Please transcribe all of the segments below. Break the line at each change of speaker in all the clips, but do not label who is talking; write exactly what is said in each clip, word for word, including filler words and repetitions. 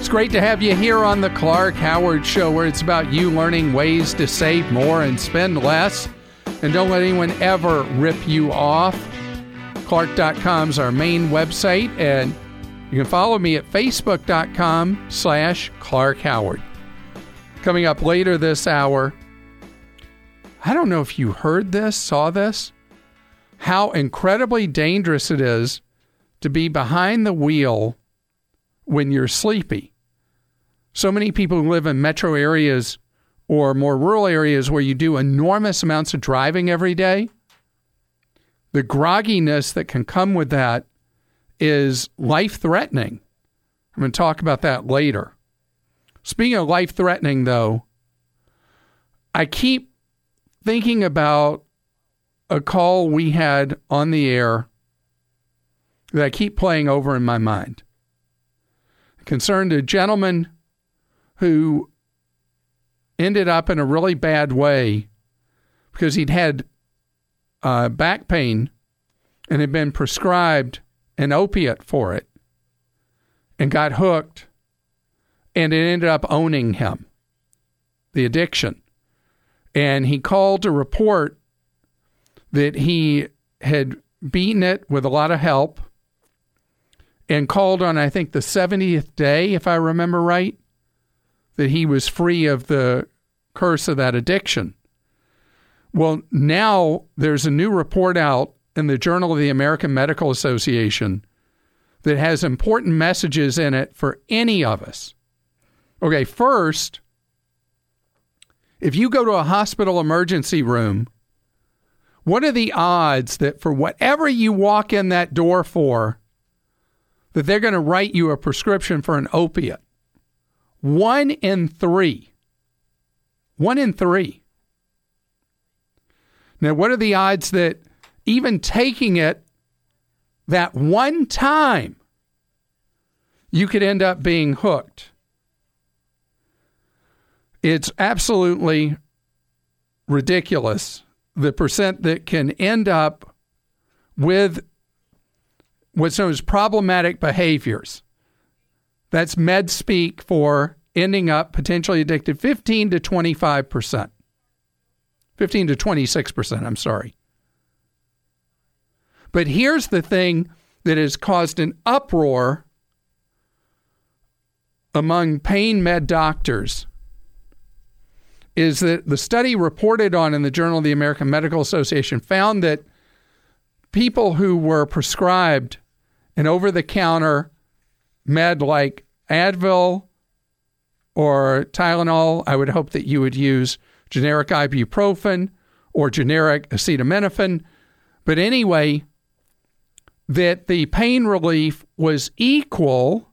It's great to have you here on the Clark Howard Show, where it's about you learning ways to save more and spend less. And don't let anyone ever rip you off. Clark dot com is our main website, and you can follow me at Facebook dot com slash Clark Howard. Coming up later this hour, I don't know if you heard this, saw this, how incredibly dangerous it is to be behind the wheel when you're sleepy. So many people who live in metro areas or more rural areas where you do enormous amounts of driving every day, the grogginess that can come with that is life-threatening. I'm going to talk about that later. Speaking of life-threatening, though, I keep thinking about a call we had on the air that I keep playing over in my mind. It concerned a gentleman who ended up in a really bad way because he'd had uh, back pain and had been prescribed an opiate for it and got hooked, and it ended up owning him, the addiction. And he called to report that he had beaten it with a lot of help and called on, I think, the seventieth day, if I remember right, that he was free of the curse of that addiction. Well, now there's a new report out in the Journal of the American Medical Association that has important messages in it for any of us. Okay, first, if you go to a hospital emergency room, what are the odds that for whatever you walk in that door for, that they're going to write you a prescription for an opiate? One in three. One in three. Now, what are the odds that even taking it that one time, you could end up being hooked? It's absolutely ridiculous, the percent that can end up with what's known as problematic behaviors. That's med speak for ending up potentially addicted, fifteen to twenty-five percent. fifteen to twenty-six percent, I'm sorry. But here's the thing that has caused an uproar among pain med doctors, is that the study reported on in the Journal of the American Medical Association found that people who were prescribed an over-the-counter med like Advil or Tylenol, I would hope that you would use generic ibuprofen or generic acetaminophen. But anyway, that the pain relief was equal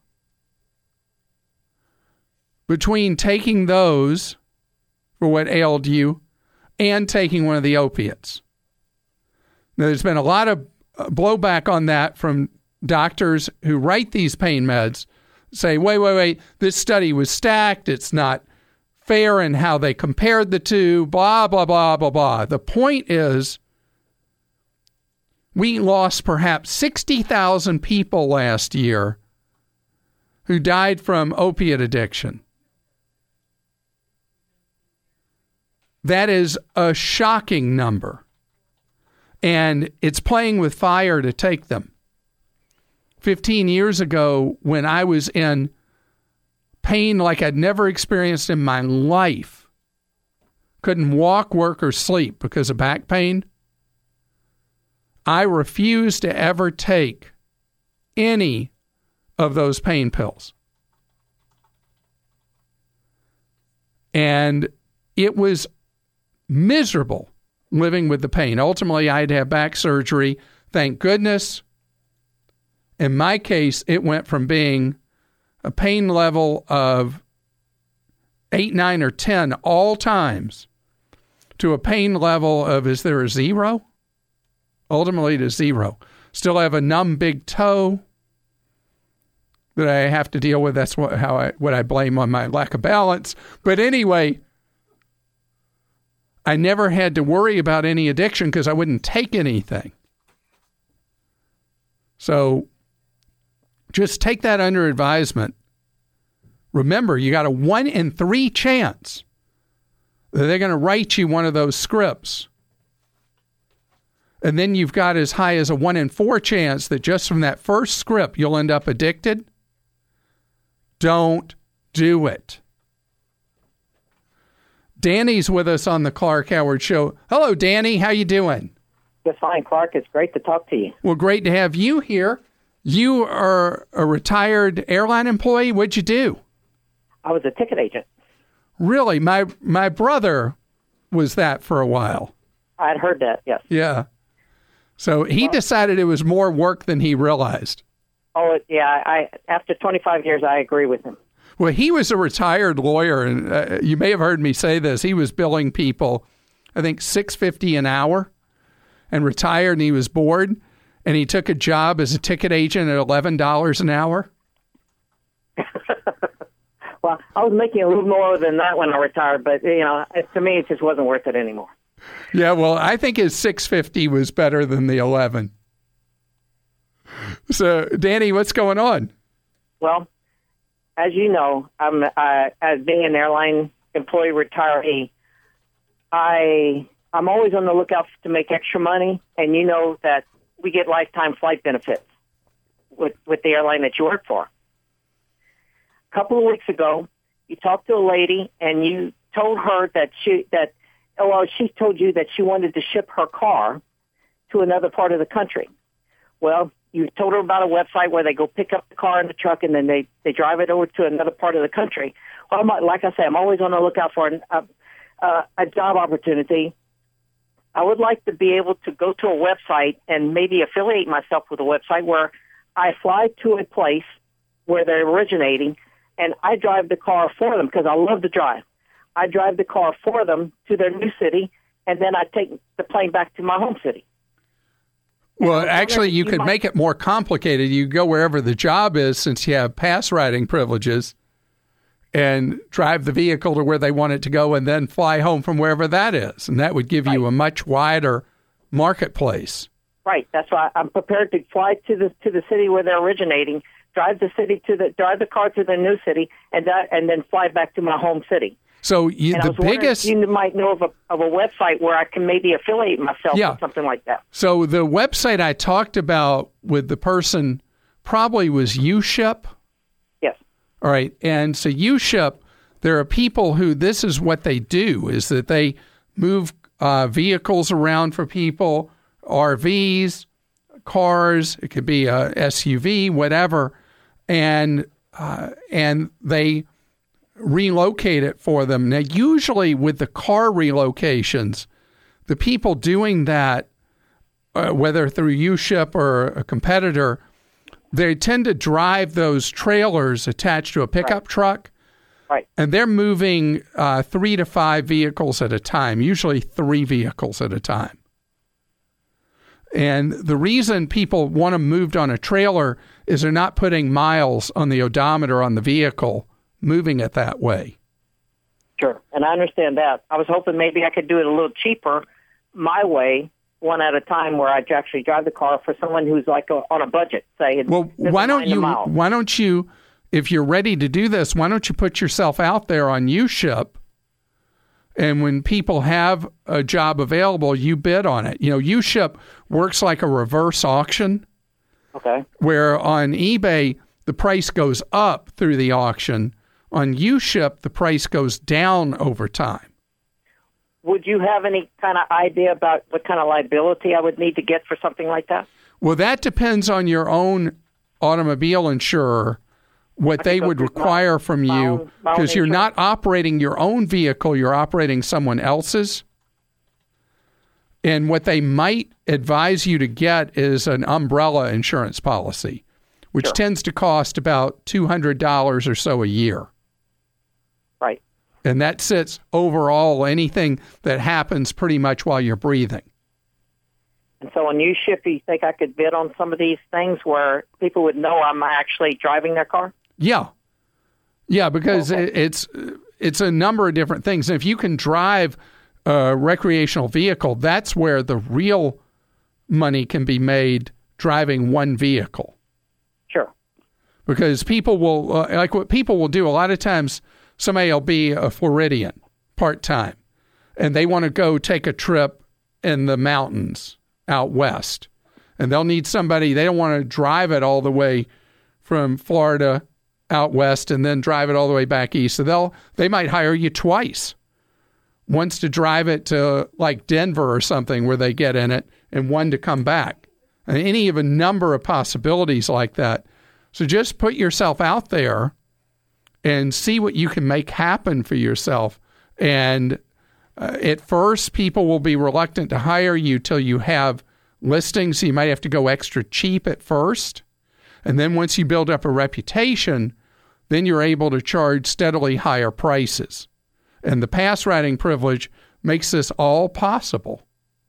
between taking those for what ailed you and taking one of the opiates. Now, there's been a lot of blowback on that from doctors who write these pain meds, say, wait, wait, wait, this study was stacked. It's not fair in how they compared the two, blah, blah, blah, blah, blah. The point is, we lost perhaps sixty thousand people last year who died from opiate addiction. That is a shocking number. And it's playing with fire to take them. fifteen years ago, when I was in pain like I'd never experienced in my life, couldn't walk, work, or sleep because of back pain, I refused to ever take any of those pain pills. And it was miserable living with the pain. Ultimately, I had to have back surgery. Thank goodness. In my case, it went from being a pain level of eight, nine, or ten all times to a pain level of, is there a zero? Ultimately to zero. Still have a numb big toe that I have to deal with. That's what, how I, what I blame on my lack of balance. But anyway, I never had to worry about any addiction because I wouldn't take anything. So just take that under advisement Remember, you got a one in three chance that they're going to write you one of those scripts. And then you've got as high as a one in four chance that just from that first script, you'll end up addicted. Don't do it. Danny's with us on the Clark Howard Show. Hello, Danny. How you doing?
Just fine, Clark. It's great to talk to you.
Well, great to have you here. You are a retired airline employee. What'd you do?
I was a ticket agent.
Really? My my brother was that for a while.
I'd heard that, yes.
Yeah. So he well, decided it was more work than he realized.
Oh, yeah. I after twenty-five years, I agree with him.
Well, he was a retired lawyer, and uh, you may have heard me say this. He was billing people, I think, six dollars and fifty cents an hour, and retired, and he was bored, and he took a job as a ticket agent at eleven dollars an hour.
Well, I was making a little more than that when I retired, but, you know, to me, it just wasn't worth it anymore.
Yeah, well, I think his six dollars and fifty cents was better than the eleven. So, Danny, what's going on?
Well, as you know, I'm uh, as being an airline employee retiree, I I'm always on the lookout to make extra money, and you know that we get lifetime flight benefits with with the airline that you work for. A couple of weeks ago, you talked to a lady, and you told her that she that well, she told you that she wanted to ship her car to another part of the country. Well, you told her about a website where they go pick up the car in the truck and then they, they drive it over to another part of the country. Well, I'm, like I say, I'm always on the lookout for an, a, a, a job opportunity. I would like to be able to go to a website and maybe affiliate myself with a website where I fly to a place where they're originating and I drive the car for them because I love to drive. I drive the car for them to their new city, and then I take the plane back to my home city.
Well, actually, you could make it more complicated. You go wherever the job is, since you have pass riding privileges, and drive the vehicle to where they want it to go, and then fly home from wherever that is. And that would give you a much wider marketplace.
Right. That's why I'm prepared to fly to the to the city where they're originating, drive the city to the drive the car to the new city, and that, and then fly back to my home city.
So you, the biggest,
you might know of a of a website where I can maybe affiliate myself
yeah.
with something like that.
So the website I talked about with the person probably was UShip.
Yes.
All right, and so UShip, there are people who this is what they do is that they move uh, vehicles around for people, R Vs, cars. It could be a S U V, whatever, and uh, and they relocate it for them. Now, usually with the car relocations, the people doing that, uh, whether through UShip or a competitor, they tend to drive those trailers attached to a pickup
right.
truck.
Right.
And they're moving uh, three to five vehicles at a time, usually three vehicles at a time. And the reason people want them moved on a trailer is they're not putting miles on the odometer on the vehicle, moving it that way.
Sure, and I understand that. I was hoping maybe I could do it a little cheaper my way, one at a time, where I actually drive the car for someone who's like a, on a budget, say.
Well, why don't you, why don't you, if you're ready to do this, why don't you put yourself out there on UShip, and when people have a job available, you bid on it. You know, UShip works like a reverse auction.
Okay. Where
on eBay, the price goes up through the auction. On UShip, the price goes down over time.
Would you have any kind of idea about what kind of liability I would need to get for something like that?
Well, that depends on your own automobile insurer, what they would require my, from you, because you're not operating your own vehicle, you're operating someone else's. And what they might advise you to get is an umbrella insurance policy, which sure. tends to cost about two hundred dollars or so a year.
Right.
And that sits overall anything that happens pretty much while you're breathing.
And so on UShip, you think I could bid on some of these things where people would know I'm actually driving their car?
Yeah. Yeah, because
okay.
it's it's a number of different things. And if you can drive a recreational vehicle, that's where the real money can be made driving one vehicle.
Sure.
because people will, uh, like what people will do, a lot of times somebody will be a Floridian part-time, and they want to go take a trip in the mountains out west. And they'll need somebody, they don't want to drive it all the way from Florida out west and then drive it all the way back east. So they'll they might hire you twice. Once to drive it to like Denver or something where they get in it, and one to come back. And any of a number of possibilities like that. So just put yourself out there and see what you can make happen for yourself. And uh, at first, people will be reluctant to hire you till you have listings. So you might have to go extra cheap at first. And then once you build up a reputation, then you're able to charge steadily higher prices. And the pass writing privilege makes this all possible.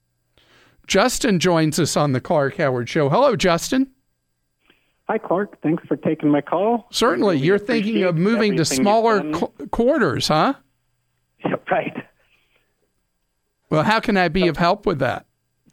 Justin joins us on the Clark Howard Show. Hello, Justin.
Hi, Clark. Thanks for taking my call.
Certainly.
Really
You're thinking of moving to smaller qu- quarters, huh?
Yeah, right.
Well, how can I be of help with that?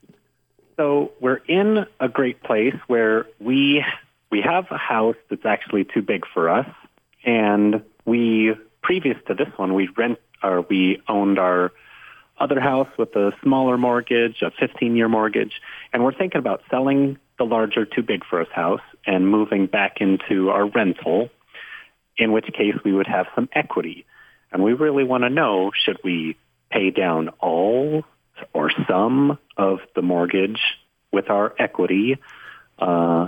So we're in a great place where we we have a house that's actually too big for us, and we previous to this one we rent or we owned our other house with a smaller mortgage, a fifteen-year mortgage, and we're thinking about selling the larger too big for us house and moving back into our rental, in which case we would have some equity. And we really want to know, should we pay down all or some of the mortgage with our equity, uh,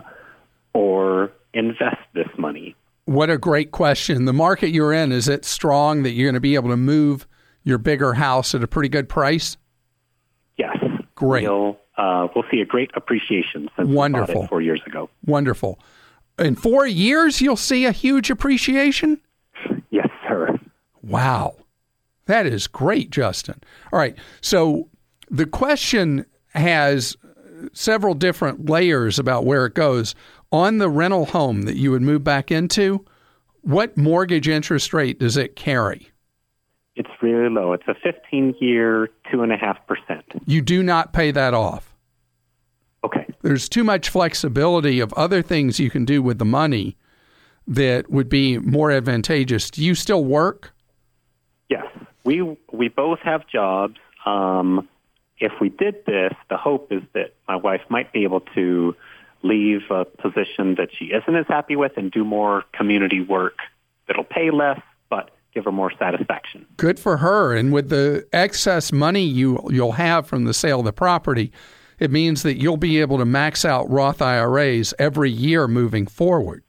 or invest this money?
What a great question. The market you're in, is it strong that you're going to be able to move your bigger house at a pretty good price?
Yes.
Great.
We'll, uh, we'll see a great appreciation since
Wonderful.
we bought it four years ago.
Wonderful. In four years, you'll see a huge appreciation?
Yes, sir.
Wow. That is great, Justin. All right. So the question has several different layers about where it goes. On the rental home that you would move back into, what mortgage interest rate does it carry?
It's really low. It's a fifteen-year, two point five percent.
You do not pay that off.
Okay.
There's too much flexibility of other things you can do with the money that would be more advantageous. Do you still work?
Yes. We we both have jobs. Um, if we did this, the hope is that my wife might be able to leave a position that she isn't as happy with and do more community work that'll pay less, but give her more satisfaction.
Good for her. And with the excess money you, you'll have from the sale of the property, it means that you'll be able to max out Roth I R As every year moving forward.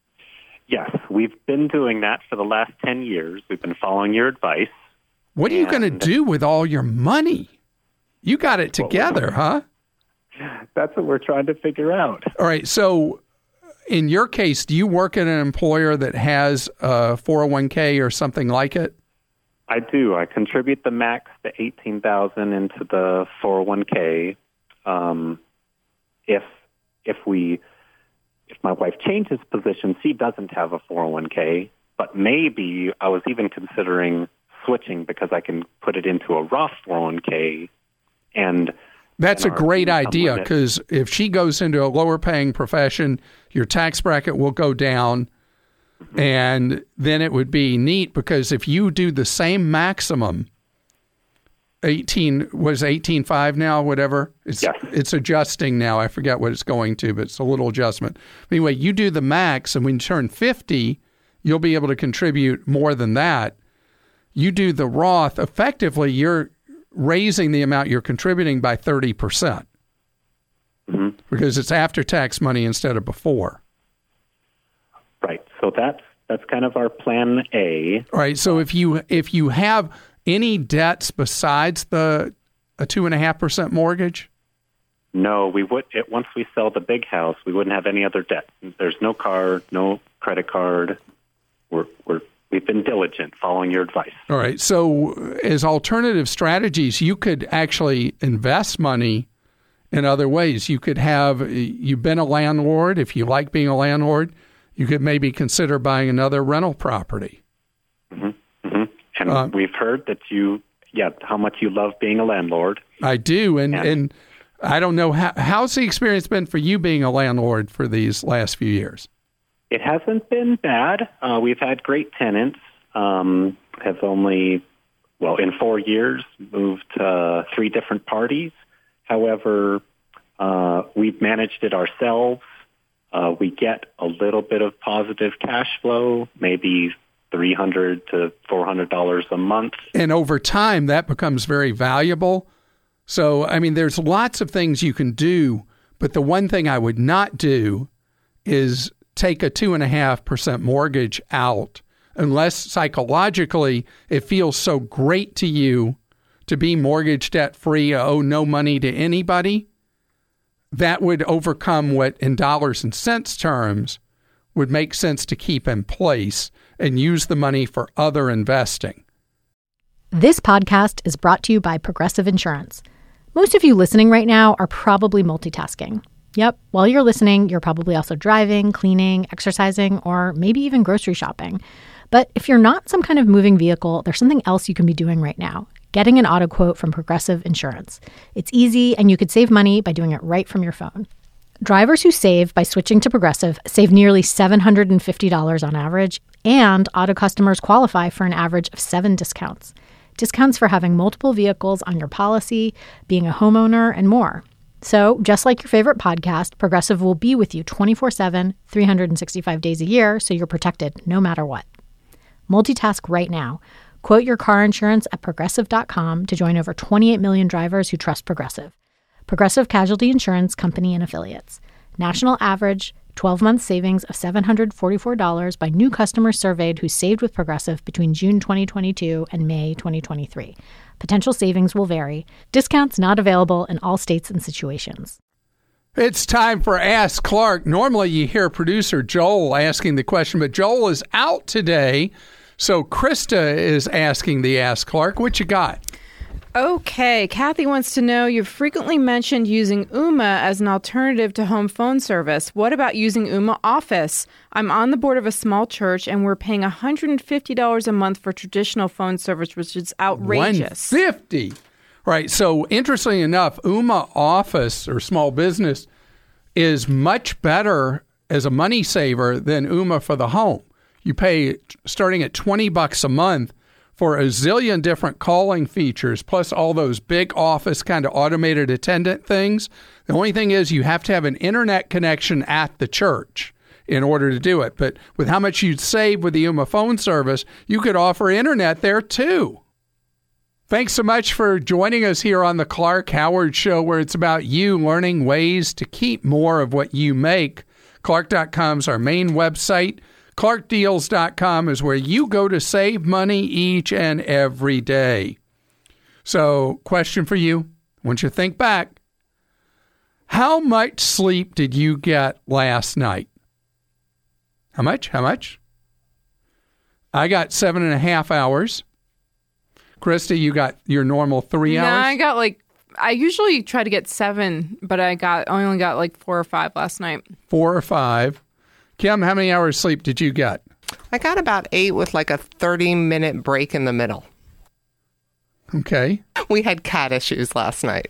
Yes, we've been doing that for the last ten years. We've been following your advice.
What are you going to do with all your money? You got it together, huh?
That's what we're trying to figure out.
All right. So in your case, do you work at an employer that has a four oh one k or something like it?
I do. I contribute the max, the eighteen thousand dollars into the four oh one k. Um, if if we if my wife changes position, she doesn't have a four oh one k, but maybe I was even considering switching because I can put it into a Roth four oh one k. And
that's
and
a great idea,
limit.
Because if she goes into a lower paying profession, your tax bracket will go down. Mm-hmm. And then it would be neat because if you do the same maximum, eighteen was eighteen point five now, whatever. It's
yes.
It's adjusting now. I forget what it's going to, but it's a little adjustment. Anyway, you do the max, and when you turn fifty, you'll be able to contribute more than that. You do the Roth, effectively, you're raising the amount you're contributing by thirty percent.
Mm-hmm.
Because it's after-tax money instead of before.
Right. So that's that's kind of our plan A.
All right. So if you if you have any debts besides the a two and a half percent mortgage?
No, we would. It, once we sell the big house, we wouldn't have any other debt. There's no card, no credit card. We're we're we've been diligent following your advice.
All right. So as alternative strategies, you could actually invest money in other ways. You could have, you've been a landlord. If you like being a landlord, you could maybe consider buying another rental property.
Mm-hmm. Mm-hmm. And
uh,
we've heard that you, yeah, how much you love being a landlord.
I do. And,
and,
and I don't know, how, how's the experience been for you being a landlord for these last few years?
It hasn't been bad. Uh, we've had great tenants. Um, have only, well, in four years, moved uh, three different parties. However, uh, we've managed it ourselves. Uh, we get a little bit of positive cash flow, maybe three hundred to four hundred dollars a month.
And over time, that becomes very valuable. So, I mean, there's lots of things you can do, but the one thing I would not do is take a two and a half percent mortgage out unless psychologically it feels so great to you to be mortgage debt free, owe no money to anybody. That would overcome what in dollars and cents terms would make sense to keep in place and use the money for other investing.
This podcast is brought to you by Progressive Insurance. Most of you listening right now are probably multitasking. Yep, while you're listening, you're probably also driving, cleaning, exercising, or maybe even grocery shopping. But if you're not some kind of moving vehicle, there's something else you can be doing right now. Getting an auto quote from Progressive Insurance. It's easy, and you could save money by doing it right from your phone. Drivers who save by switching to Progressive save nearly seven hundred fifty dollars on average, and auto customers qualify for an average of seven discounts. Discounts for having multiple vehicles on your policy, being a homeowner, and more. So, just like your favorite podcast, Progressive will be with you twenty-four seven, three hundred sixty-five days a year, so you're protected no matter what. Multitask right now. Quote your car insurance at Progressive dot com to join over twenty-eight million drivers who trust Progressive. Progressive Casualty Insurance Company and Affiliates. National average twelve-month savings of seven hundred forty-four dollars by new customers surveyed who saved with Progressive between June twenty twenty-two and May twenty twenty-three. Potential savings will vary. Discounts not available in all states and situations.
It's time for Ask Clark. Normally you hear producer Joel asking the question, but Joel is out today, so Krista is asking the Ask Clark. What you got?
Okay, Kathy wants to know, you've frequently mentioned using Ooma as an alternative to home phone service. What about using Ooma Office? I'm on the board of a small church, and we're paying one hundred fifty dollars a month for traditional phone service, which is outrageous.
one hundred fifty dollars. Right. So, interestingly enough, Ooma Office or small business is much better as a money saver than Ooma for the home. You pay starting at twenty bucks a month for a zillion different calling features, plus all those big office kind of automated attendant things. The only thing is you have to have an internet connection at the church in order to do it. But with how much you'd save with the Ooma phone service, you could offer internet there too. Thanks so much for joining us here on the Clark Howard Show, where it's about you learning ways to keep more of what you make. Clark dot com is our main website. Clark Deals dot com is where you go to save money each and every day. So, question for you, once you think back, how much sleep did you get last night? How much? How much? I got seven and a half hours. Krista, you got your normal three
no,
hours?
I got like, I usually try to get seven, but I got I only got like four or five last night.
Four or five. Kim, how many hours sleep did you get?
I got about eight with like a thirty-minute break in the middle.
Okay.
We had cat issues last night.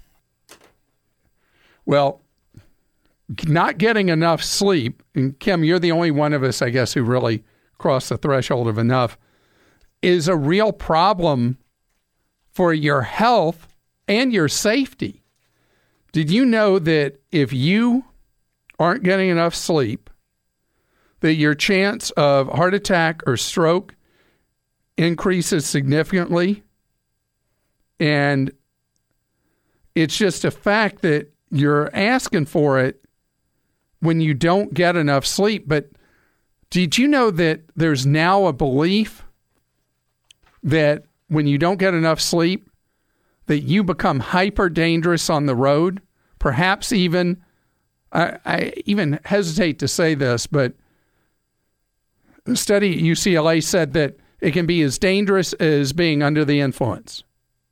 Well, not getting enough sleep, and Kim, you're the only one of us, I guess, who really crossed the threshold of enough, is a real problem for your health and your safety. Did you know that if you aren't getting enough sleep, that your chance of heart attack or stroke increases significantly? And it's just a fact that you're asking for it when you don't get enough sleep. But did you know that there's now a belief that when you don't get enough sleep, that you become hyper dangerous on the road? Perhaps even, I, I even hesitate to say this, but a study at U C L A said that it can be as dangerous as being under the influence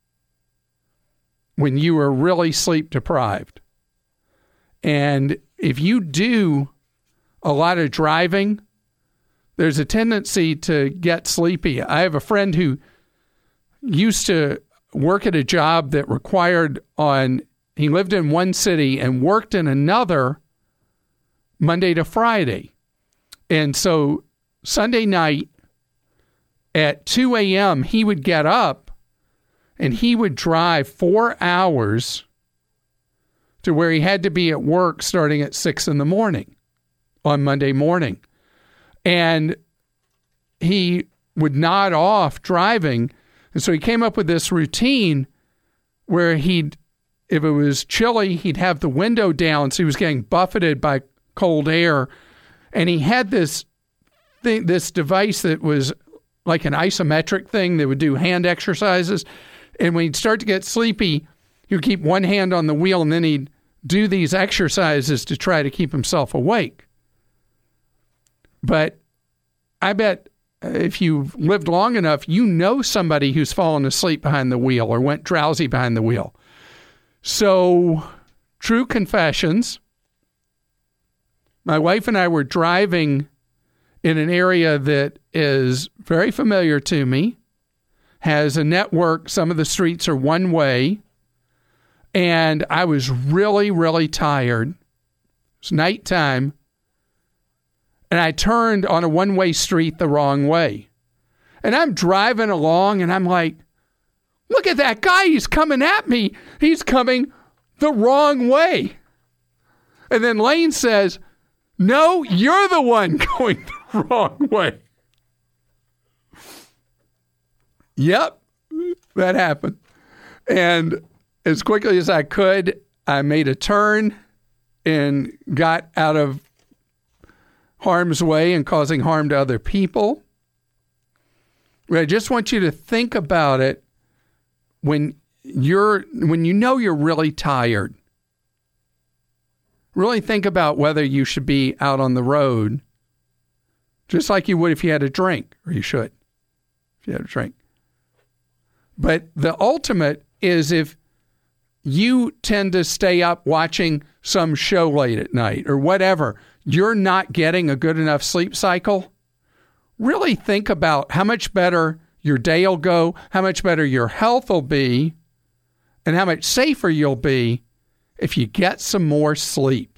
when you are really sleep deprived. And if you do a lot of driving, there's a tendency to get sleepy. I have a friend who used to work at a job that required on, he lived in one city and worked in another Monday to Friday. And so Sunday night at two a.m., he would get up and he would drive four hours to where he had to be at work starting at six in the morning on Monday morning. And he would nod off driving. And so he came up with this routine where he'd, if it was chilly, he'd have the window down so he was getting buffeted by cold air. And he had this thing, this device that was like an isometric thing that would do hand exercises. And when he'd start to get sleepy, he would keep one hand on the wheel and then he'd do these exercises to try to keep himself awake. But I bet if you've lived long enough, you know somebody who's fallen asleep behind the wheel or went drowsy behind the wheel. So, true confessions. My wife and I were driving in an area that is very familiar to me, has a network. Some of the streets are one way. And I was really, really tired. It's nighttime. And I turned on a one-way street the wrong way. And I'm driving along, and I'm like, look at that guy. He's coming at me. He's coming the wrong way. And then Lane says, no, you're the one going the wrong way. Yep, that happened. And as quickly as I could, I made a turn and got out of harm's way and causing harm to other people. But I just want you to think about it when you're when you know you're really tired. Really think about whether you should be out on the road, just like you would if you had a drink, or you should if you had a drink. But the ultimate is if you tend to stay up watching some show late at night or whatever, you're not getting a good enough sleep cycle, really think about how much better your day will go, how much better your health will be, and how much safer you'll be if you get some more sleep.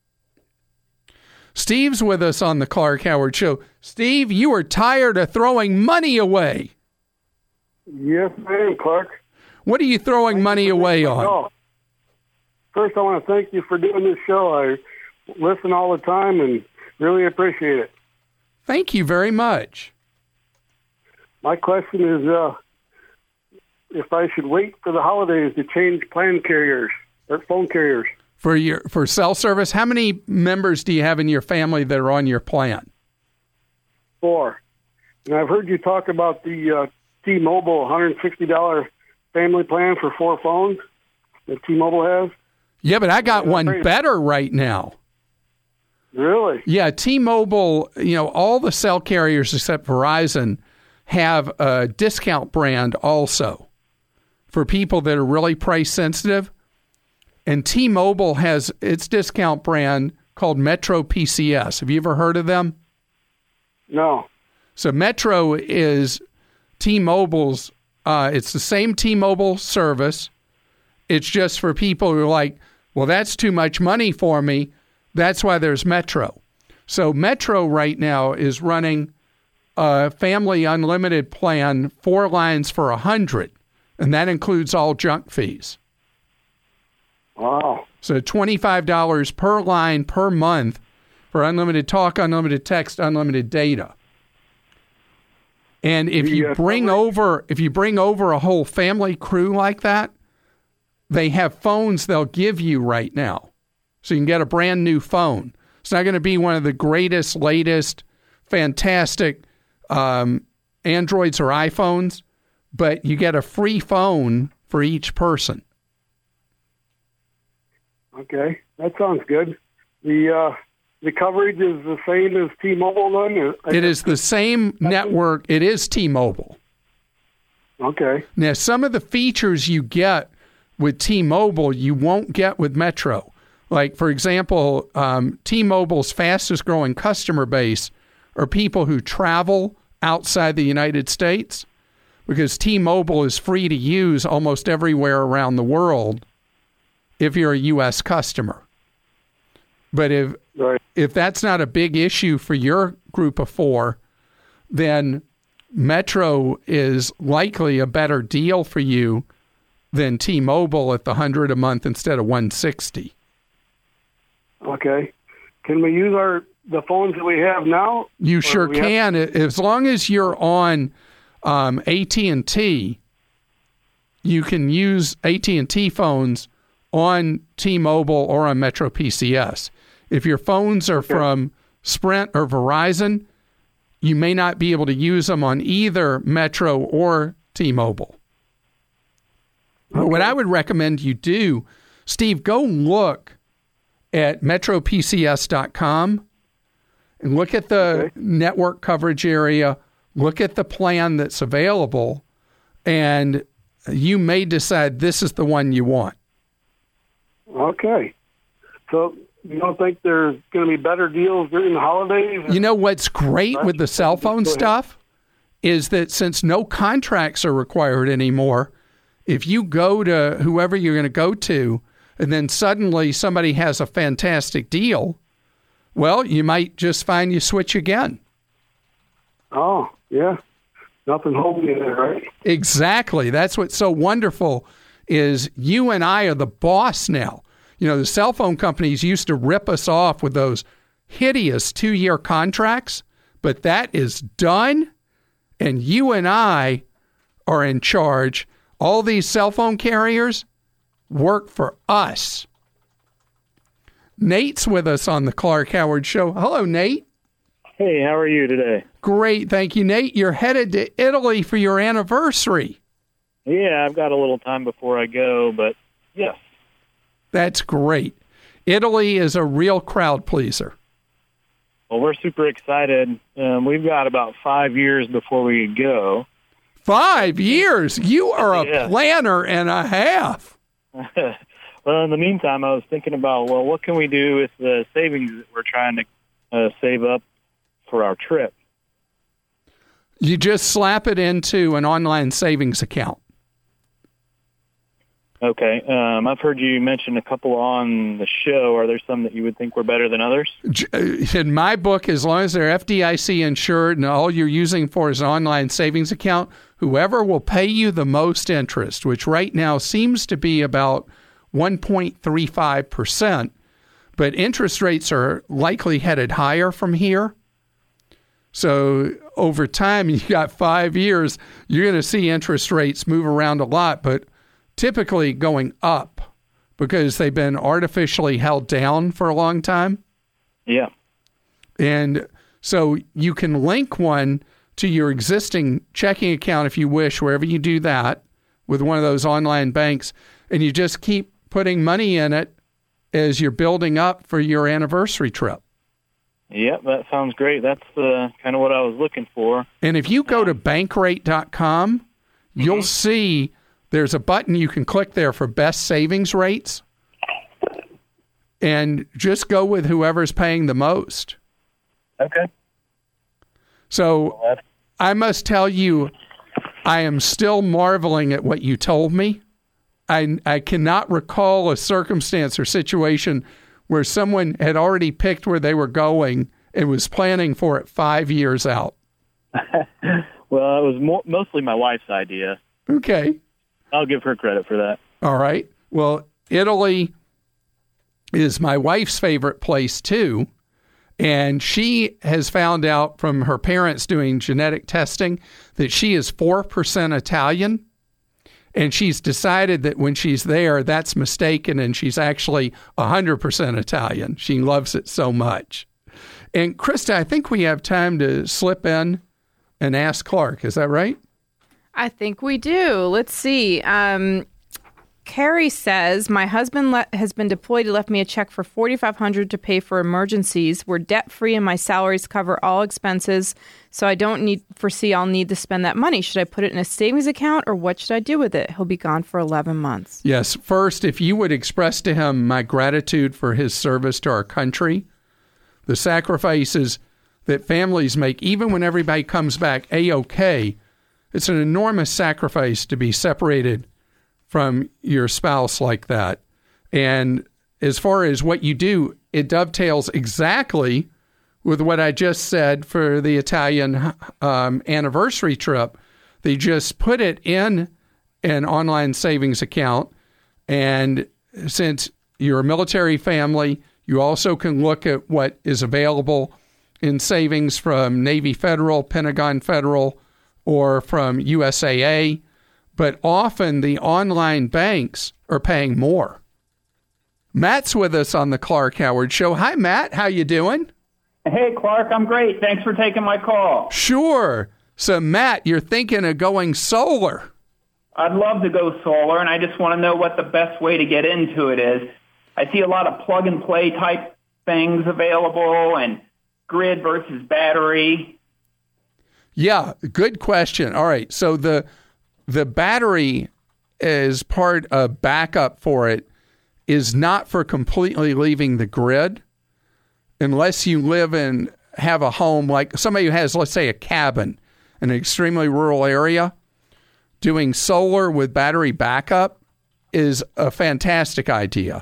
Steve's with us on the Clark Howard Show. Steve, you are tired of throwing money away.
Yes, I am, Clark.
What are you throwing
Thank
money
you
away on?
Show. First, I want to thank you for doing this show. I listen all the time and really appreciate it.
Thank you very much.
My question is uh, if I should wait for the holidays to change plan carriers or phone carriers.
For your for cell service, how many members do you have in your family that are on your plan?
Four. And I've heard you talk about the uh, T-Mobile one hundred sixty dollars family plan for four phones that T-Mobile has.
Yeah, but I got one better right now.
Really?
Yeah, T-Mobile, you know, all the cell carriers except Verizon have a discount brand also for people that are really price sensitive. And T-Mobile has its discount brand called Metro P C S. Have you ever heard of them?
No.
So Metro is T-Mobile's, uh, it's the same T-Mobile service. It's just for people who are like, well, that's too much money for me. That's why there's Metro. So Metro right now is running a family unlimited plan, four lines for one hundred dollars, and that includes all junk fees.
Wow.
So twenty-five dollars per line per month for unlimited talk, unlimited text, unlimited data. And if you bring over if you bring over a whole family crew like that, they have phones they'll give you right now. So you can get a brand new phone. It's not going to be one of the greatest, latest, fantastic um, Androids or iPhones, but you get a free phone for each person.
Okay, that sounds good. The uh, the coverage is the same as T-Mobile then?
It is the same network. It is T-Mobile.
Okay.
Now, some of the features you get with T-Mobile, you won't get with Metro. Like, for example, um, T-Mobile's fastest growing customer base are people who travel outside the United States, because T-Mobile is free to use almost everywhere around the world if you're a U S customer. But if
Right.
if that's not a big issue for your group of four, then Metro is likely a better deal for you than T-Mobile at the one hundred a month instead of one hundred sixty.
Okay. Can we use our the phones that we have now?
You
Or
sure
we have-
can, as long as you're on um, A T and T. You can use A T and T phones on T-Mobile or on Metro P C S. If your phones are from Sprint or Verizon, you may not be able to use them on either Metro or T-Mobile. But what I would recommend you do, Steve, go look at metro p c s dot com and look at the
Okay.
network coverage area, look at the plan that's available, and you may decide this is the one you want.
Okay. So you don't think there's going to be better deals during the holidays?
You know what's great with the cell phone
Go ahead.
stuff is that since no contracts are required anymore, if you go to whoever you're going to go to and then suddenly somebody has a fantastic deal, well, you might just find you switch again.
Oh, yeah. Nothing holding you there, right?
Exactly. That's what's so wonderful is you and I are the boss now. You know, the cell phone companies used to rip us off with those hideous two-year contracts, but that is done, and you and I are in charge. All these cell phone carriers work for us. Nate's with us on the Clark Howard Show. Hello, Nate.
Hey, how are you today?
Great, thank you, Nate. You're headed to Italy for your anniversary.
Yeah, I've got a little time before I go, but yes.
That's great. Italy is a real crowd pleaser.
Well, we're super excited. Um, we've got about five years before we go.
Five years? You are a
Yeah.
planner and a half.
Well, in the meantime, I was thinking about, well, what can we do with the savings that we're trying to uh, save up for our trip?
You just slap it into an online savings account.
Okay. Um, I've heard you mention a couple on the show. Are there some that you would think were better than others?
In my book, as long as they're F D I C insured and all you're using for is an online savings account, whoever will pay you the most interest, which right now seems to be about one point three five percent, but interest rates are likely headed higher from here. So over time, you got five years, you're going to see interest rates move around a lot, but typically going up because they've been artificially held down for a long time.
Yeah.
And so you can link one to your existing checking account if you wish, wherever you do that with one of those online banks, and you just keep putting money in it as you're building up for your anniversary trip.
Yep, that sounds great. That's uh, kind of what I was looking for.
And if you go to bankrate dot com, mm-hmm. you'll see there's a button you can click there for best savings rates, and just go with whoever's paying the most.
Okay.
So I must tell you, I am still marveling at what you told me. I, I cannot recall a circumstance or situation where someone had already picked where they were going and was planning for it five years out.
Well, it was mo- mostly my wife's idea.
Okay.
I'll give her credit for that.
All right. Well, Italy is my wife's favorite place, too. And she has found out from her parents doing genetic testing that she is four percent Italian. And she's decided that when she's there, that's mistaken, and she's actually one hundred percent Italian. She loves it so much. And, Krista, I think we have time to slip in and ask Clark. Is that right?
I think we do. Let's see. Um, Carrie says, my husband le- has been deployed. He left me a check for four thousand five hundred dollars to pay for emergencies. We're debt-free and my salaries cover all expenses, so I don't need foresee I'll need to spend that money. Should I put it in a savings account, or what should I do with it? He'll be gone for eleven months.
Yes. First, if you would express to him my gratitude for his service to our country, the sacrifices that families make, even when everybody comes back A-OK, it's an enormous sacrifice to be separated from your spouse like that. And as far as what you do, it dovetails exactly with what I just said for the Italian um, anniversary trip. They just put it in an online savings account. And since you're a military family, you also can look at what is available in savings from Navy Federal, Pentagon Federal, or from U S A A. But often the online banks are paying more. Matt's with us on the Clark Howard Show. Hi, Matt. How you doing?
Hey, Clark. I'm great. Thanks for taking my call.
Sure. So, Matt, you're thinking of going solar.
I'd love to go solar, and I just want to know what the best way to get into it is. I see a lot of plug-and-play type things available and grid versus battery.
Yeah, good question. All right. So the the battery as part of backup for it is not for completely leaving the grid unless you live and have a home like somebody who has, let's say, a cabin in an extremely rural area. Doing solar with battery backup is a fantastic idea.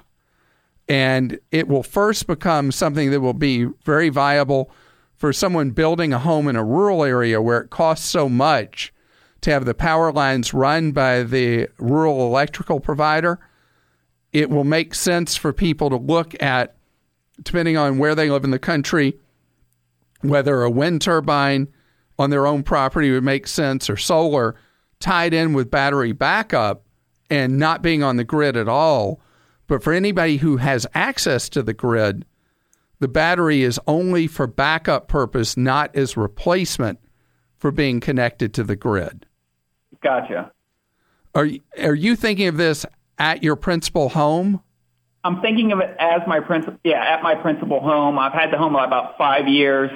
And it will first become something that will be very viable for someone building a home in a rural area where it costs so much to have the power lines run by the rural electrical provider. It will make sense for people to look at, depending on where they live in the country, whether a wind turbine on their own property would make sense or solar tied in with battery backup and not being on the grid at all. But for anybody who has access to the grid, the battery is only for backup purpose, not as replacement for being connected to the grid.
Gotcha.
Are, are you thinking of this at your principal home?
I'm thinking of it as my principal, yeah, at my principal home. I've had the home about five years.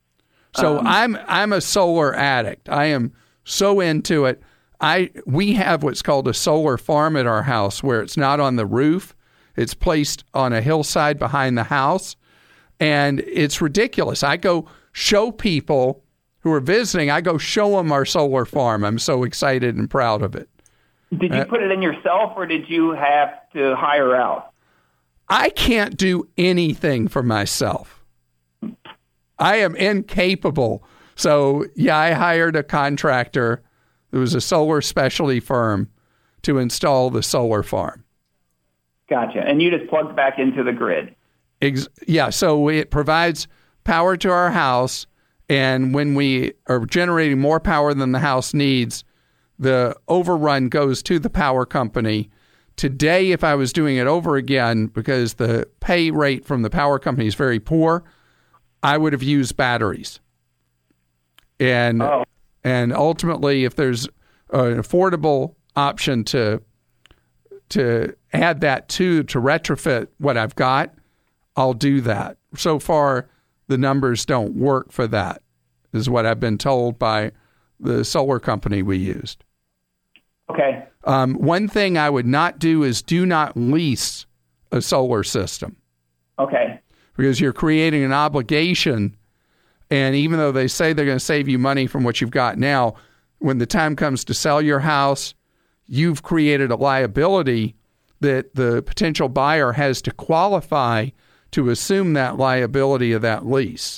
So
um,
I'm I'm a solar addict. I am so into it. I we have what's called a solar farm at our house where it's not on the roof. It's placed on a hillside behind the house. And it's ridiculous. I go show people who are visiting, I go show them our solar farm. I'm so excited and proud of it.
Did you uh, put it in yourself or did you have to hire out?
I can't do anything for myself. I am incapable. So, yeah, I hired a contractor. It was a solar specialty firm to install the solar farm.
Gotcha. And you just plugged back into the grid.
Ex- yeah, so it provides power to our house, and when we are generating more power than the house needs, the overrun goes to the power company. Today, if I was doing it over again, because the pay rate from the power company is very poor, I would have used batteries. And oh. and ultimately, if there's an affordable option to to add that to, to retrofit what I've got, I'll do that. So far, the numbers don't work for that, is what I've been told by the solar company we used.
Okay.
Um, one thing I would not do is do not lease a solar system.
Okay.
Because you're creating an obligation, and even though they say they're going to save you money from what you've got now, when the time comes to sell your house, you've created a liability that the potential buyer has to qualify to assume that liability of that lease.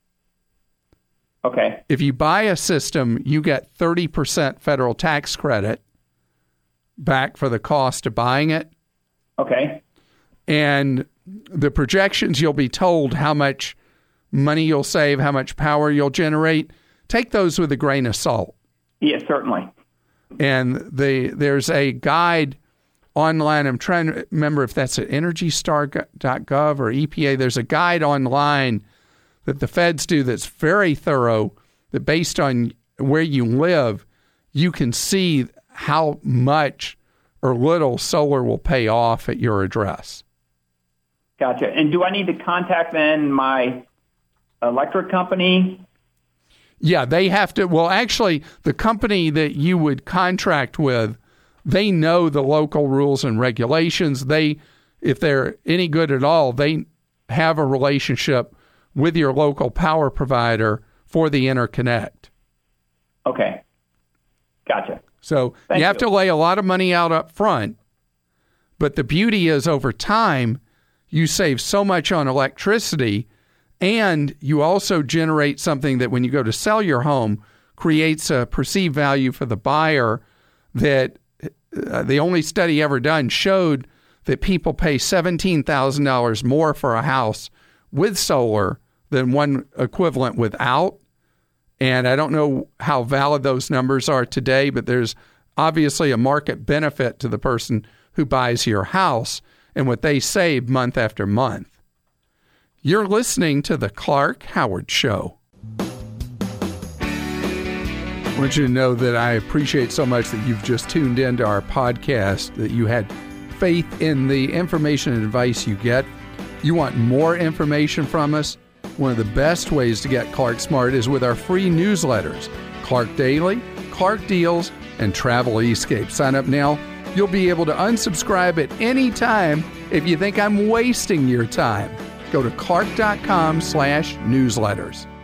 Okay.
If you buy a system, you get thirty percent federal tax credit back for the cost of buying it.
Okay.
And the projections, you'll be told how much money you'll save, how much power you'll generate. Take those with a grain of salt.
Yes, certainly.
And the there's a guide online. I'm trying to remember if that's at energy star dot gov or E P A. There's a guide online that the feds do that's very thorough, that based on where you live, you can see how much or little solar will pay off at your address.
Gotcha. And do I need to contact then my electric company?
Yeah, they have to. Well, actually, the company that you would contract with, they know the local rules and regulations. They, if they're any good at all, they have a relationship with your local power provider for the interconnect.
Okay. Gotcha.
So Thank you have you. to lay a lot of money out up front, but the beauty is over time, you save so much on electricity, and you also generate something that when you go to sell your home creates a perceived value for the buyer that uh, the only study ever done showed that people pay seventeen thousand dollars more for a house with solar than one equivalent without. And I don't know how valid those numbers are today, but there's obviously a market benefit to the person who buys your house and what they save month after month. You're listening to The Clark Howard Show. I want you to know that I appreciate so much that you've just tuned into our podcast, that you had faith in the information and advice you get. You want more information from us? One of the best ways to get Clark Smart is with our free newsletters, Clark Daily, Clark Deals, and Travel Escape. Sign up now. You'll be able to unsubscribe at any time if you think I'm wasting your time. Go to clark.com slash newsletters.